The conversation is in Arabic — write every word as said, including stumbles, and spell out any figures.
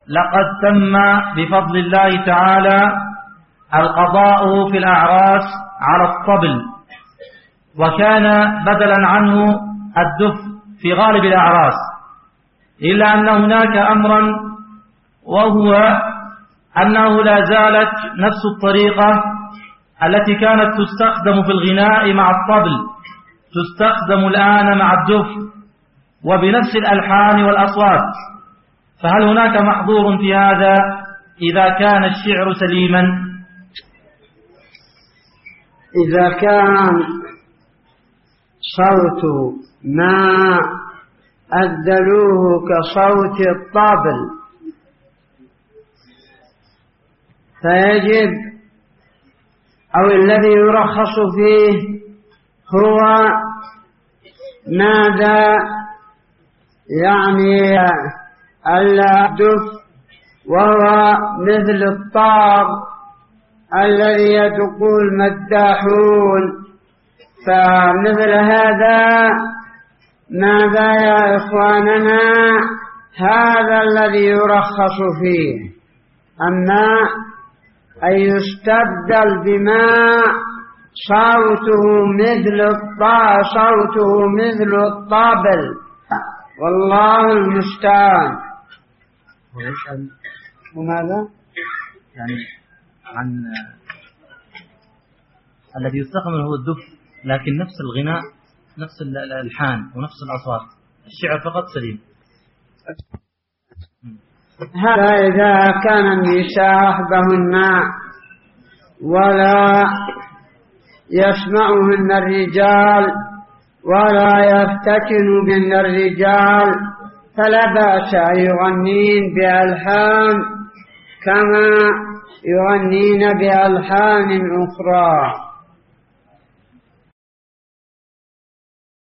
لقد تم بفضل الله تعالى القضاء في الأعراس على الطبل، وكان بدلا عنه الدف في غالب الأعراس، إلا أن هناك أمرا، وهو أنه لا زالت نفس الطريقة التي كانت تستخدم في الغناء مع الطبل تستخدم الآن مع الدف وبنفس الألحان والأصوات. فهل هناك محظور في هذا إذا كان الشعر سليما؟ إذا كان صوت ما أدلوه كصوت الطبل فيجب، أو الذي يرخص فيه هو ماذا يعني الدف، وهو مثل الطاق الذي يدقون المداحون. فمثل هذا ماذا يا إخواننا؟ هذا الذي يرخص فيه. أما أن يستبدل بما صوته مثل الطا صوته مثل الطبل، والله المستعان. ويسأل وماذا؟ يعني عن الذي يستخدم هو الدف، لكن نفس الغناء نفس الألحان ونفس الأصوات، الشعر فقط سليم. هذا إذا كان النساء أحبهن ولا يسمعهن الرجال ولا يفتتن بهن الرجال فلا بأس أن يغنين بألحان كما يغنين بألحان أخرى.